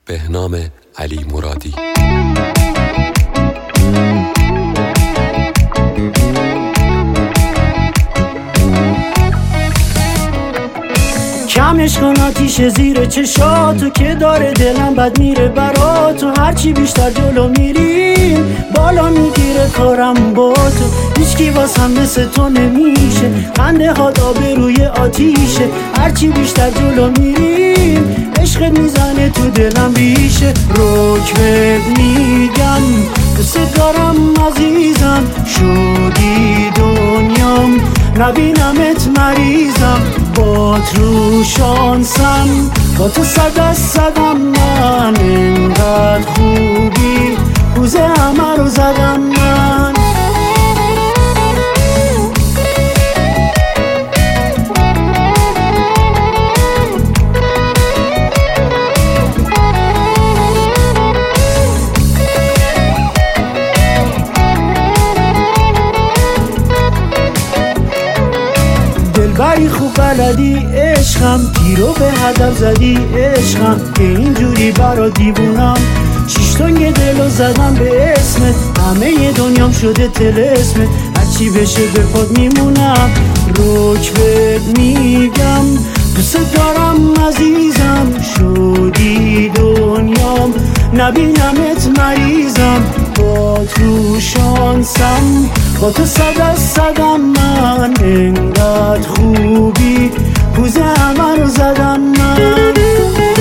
بهنام علی مرادی. کمش کن آتیش زیر چشاتو که داره دلم بد میره براتو. هرچی بیشتر جلو میریم بالا میگیره کارم با تو. هیچکی واسم مثل تو نمیشه، خنده هات آبروی آتیشه. هرچی بیشتر جلو میریم عشقت میزنه تو دلم بیشه. رکبت میگم دوست دارم عزیزم، شدی دنیام نبینمت مریضم. با تو شانسم با تو صد از صدم، من اینقدر خوبی روزه همه رو زدم من. دلبری خوب بلدی عشقم، تیرو به هدف زدی عشقم. که اینجوری برا دیوونم، شیشتونگ دلو زدم به اسمت. همه دنیام شده طلسمت، هرچی بشه به پاد میمونم. رکبت میگم دوست دارم عزیزم، شدی دنیام نبینمت مریضم. با تو شانسم با تو صد از صدم، من اینقدر خوبی روزه همه رو زدم من.